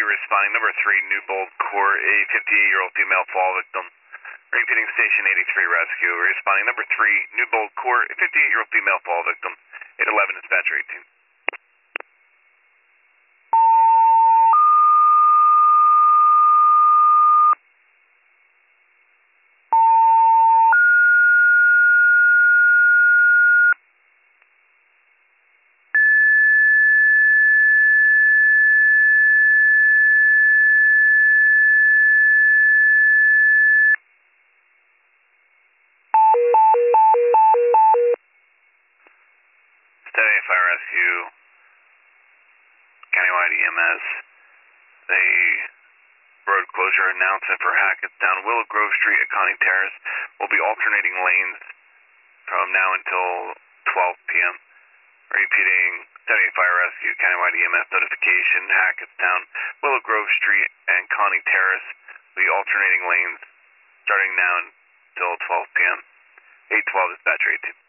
responding number 3, Newbold Court, a 58-year-old female fall victim. Repeating station 83 rescue. Responding number 3, Newbold Court, a 58-year-old female fall victim. 811 dispatcher 18. Steady Fire Rescue, Countywide EMS. The road closure announcement for Hackettstown, Willow Grove Street at Connie Terrace will be alternating lanes from now until 12 p.m. Repeating, Steady Fire Rescue, Countywide EMS notification, Hackettstown, Willow Grove Street and Connie Terrace will be alternating lanes starting now until 12 p.m. 812 dispatcher 18.